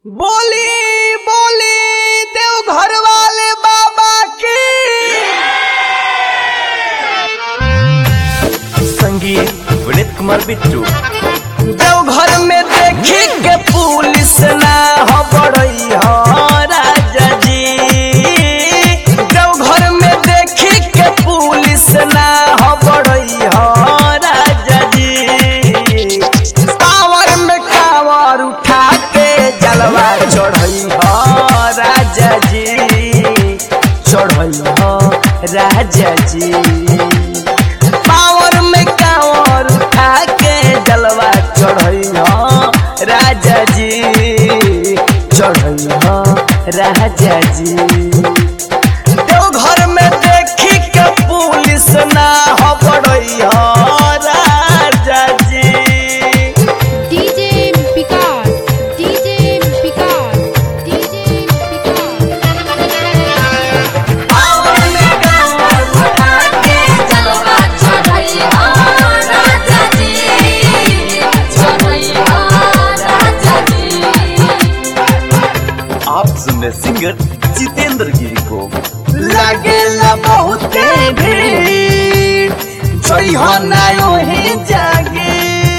बोली बोली देवघर वाले बाबा की। संगीत विनीत कुमार बिट्टू। देवघर में देखी के पुलिस ना हो बड़ई हो राजा जी। देवघर में देखी के पुलिस ना हो बड़ई हो राजा जी। कांवर में कांवर उठा के जलवा चढ़ई हो राजा जी, चढ़ई हो राजा जी। कांवर में कांवर उठा के जलवा चढ़ई हो राजा जी, चढ़ई हो राजा जी। देवघर में देखी के पुलिस ना हो बड़ई हो राजा जी। DJ Vikas, DJ Vikas, DJ कांवर में कांवर उठा के जलवा चढ़ई हो राजा जी, चढ़ई हो राजा जी। आप सुन रहे सिंगर जितेंद्र गिरी को। लगेला बहुते भीड़ जोई हो ना ही जागे।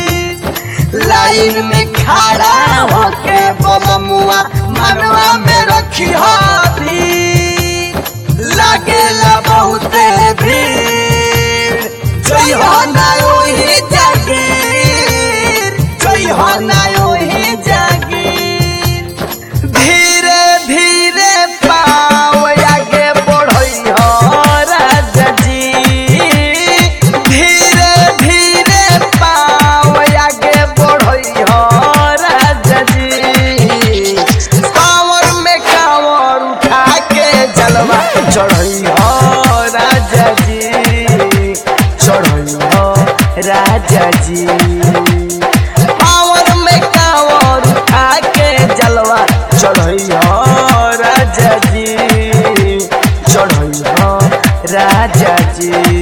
लाइन में खड़ा होके बममुआ मनवा में रखी हो भीड़। लगेला बहुते भीड़ जोई हो ना ही जागे, जोई हो ना ही जागे। धीरे धीरे पाँव आगे बढ़ई हो राजा जी। धीरे धीरे पाँव आगे बढ़ई हो राजा जी। कांवर में कांवर उठा के जलवा चढ़ई हो राजा जी, चढ़ई हो राजा जी। कांवर में कांवर उठा के जलवा चढ़ई हो राजा जी, चढ़ई हो राजा जी।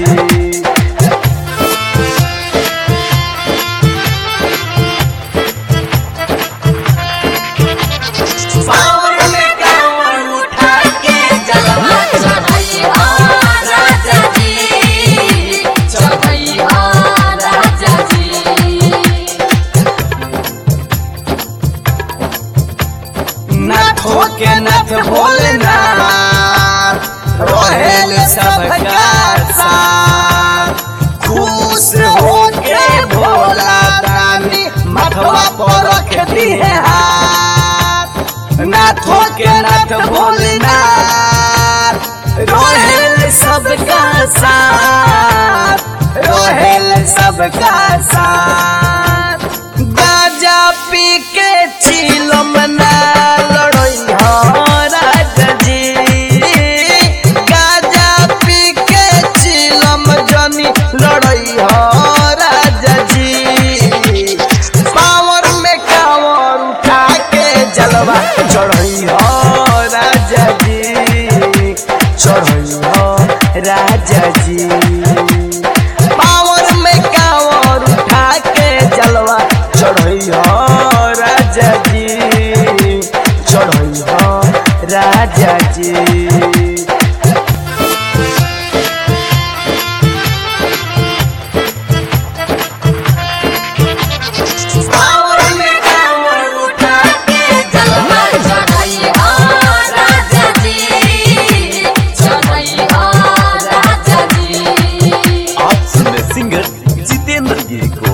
कांवर में कांवर उठा के जलवा चढ़ई हो राजा जी, चढ़ई हो राजा जी। नाथों के नाथ भोलना रोहेल सबका साथ। खुश होके भोला दानी मथवा पर रख दी है हाथ। नाथों के नाथ भोलना रोहेल सबका साथ, रोहेल सबका साथ। गाजा पी के चिलम ना लड़ई हो राजा जी। गाजा पी के चिलम जनी लड़ई हो राजा जी। कांवर में कांवर उठा के जलवा चढ़ई हो राजा जी, चढ़ई हो राजा जी। कांवर में कांवर उठा के जलवा चढ़ई हो राजा जी, चढ़ई हो राजा जी। कांवर में कांवर उठा के जलवा चढ़ई हो राजा जी, चढ़ई हो राजा जी। आप सुन रहे सिंगर जितेंद्र गिरी को।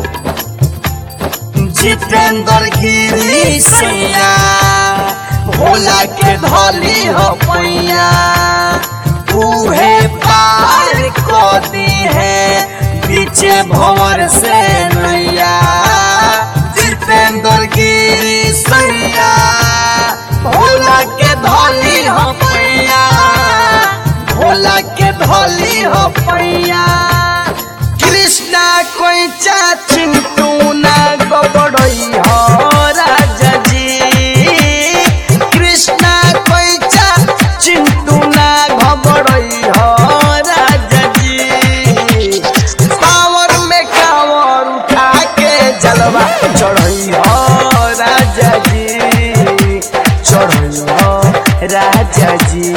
जितेंद्र गिरी सैया भोला के धोली हो पैया। उहे पार को दी है पीछे भंवर से नैया। जितेंद्र गिरी सैया भोला के धोली हो पैया, भोला के धोली हो पैया। कृष्णा कोई चिंटू ना गबड़ई हो राजा जी। कृष्णा कोई चिंटू ना घबड़ई हो राजा जी। कांवर में कांवर उठा के जलवा चढ़ई हो राजा जी, राजा जी।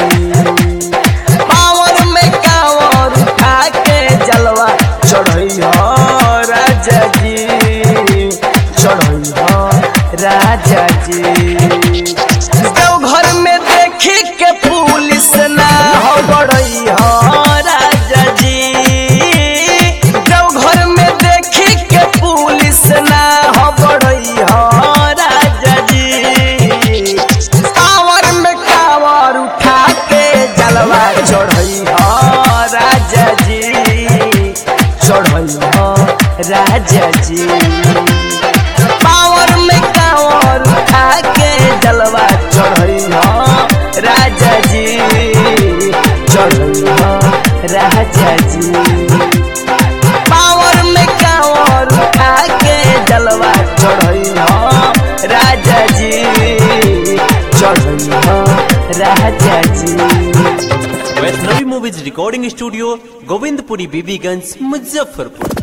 पावर में कांवर उठा के जलवा चढ़ैया राजा जी, चढ़ैया राजा जी। देवघर में देखी के पुलिस ना हो बड़ैया राजा जी, देवघर में देखी के पुलिस ना हो बड़ैया राजा जी। कांवर में कांवर उठा के जलवा चढ़ैया राजा जी, चढ़ैया राजा जी। पावर में कांवर उठा के जलवा चढ़ैया राजा जी, चढ़ैया राजा जी। पावर में कांवर उठा के जलवा चढ़ैया राजा जी, चढ़ैया राजा जी। Vaishnavi movies recording studio, Govindpuri Bibiganj, Muzaffarpur.